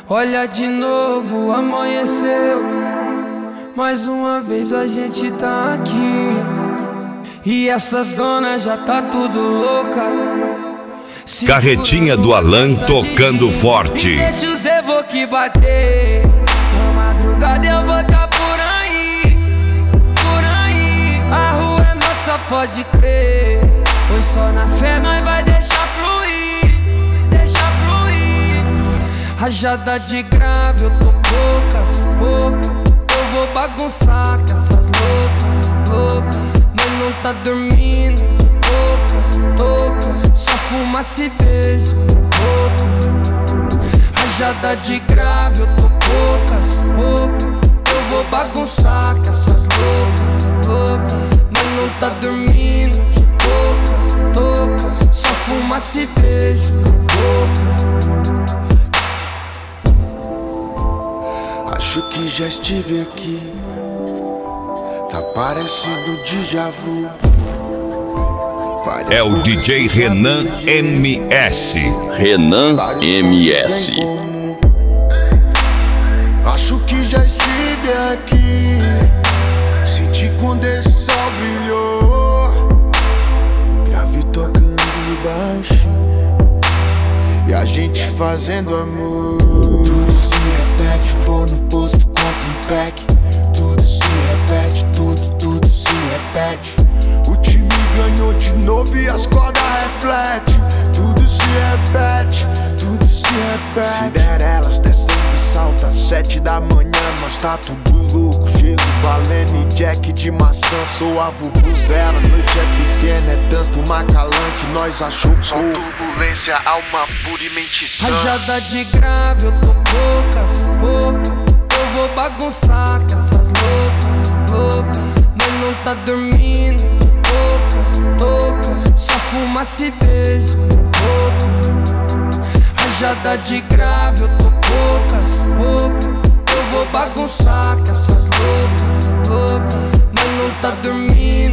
Olha de novo, amanheceu. Mais uma vez a gente tá aqui. E essas donas já tá tudo louca. Carretinha do Alan tocando forte. E deixa os evoque bater. Na madrugada eu vou tá por aí. Por aí. A rua é nossa, pode crer. Pois só na fé nós vai deixar fluir. Deixar fluir. Rajada de grave, eu tô poucas. Eu vou bagunçar com essas loucas. Mas não tá dormindo. Toca. Só fumaça e beijo. Rajada de grave, eu tô poucas. Eu vou bagunçar com essas loucas. Mas não tá dormindo. Toca. Só fumaça e beijo. Acho que já estive aqui. Tá parecendo déjà vu. É o DJ Renan MS. Renan MS. Acho que já estive aqui. Senti quando esse sol brilhou. O grave tocando baixo. E a gente fazendo amor. Tudo se repete, vou no posto, compro um pack. Tudo se repete, tudo se repete. O time ganhou de novo e as cordas refletem. Tudo se repete, tudo se repete. Cinderelas descendo salto às 7 da manhã. Nós tá tudo louco, chego Balene, Jack de maçã. Sou a vuvuzela, noite é pequena. É tanto macalã que nós achou pouco. Só turbulência, alma pura e mente sã. Rajada de grave, eu tô poucas. Eu vou bagunçar com essas loucas. Mas não tá dormindo. Toca. Só fumaça e beijo. Rajada de grave, eu tô poucas. Eu vou bagunçar com essas loucas. Mas não tá dormindo.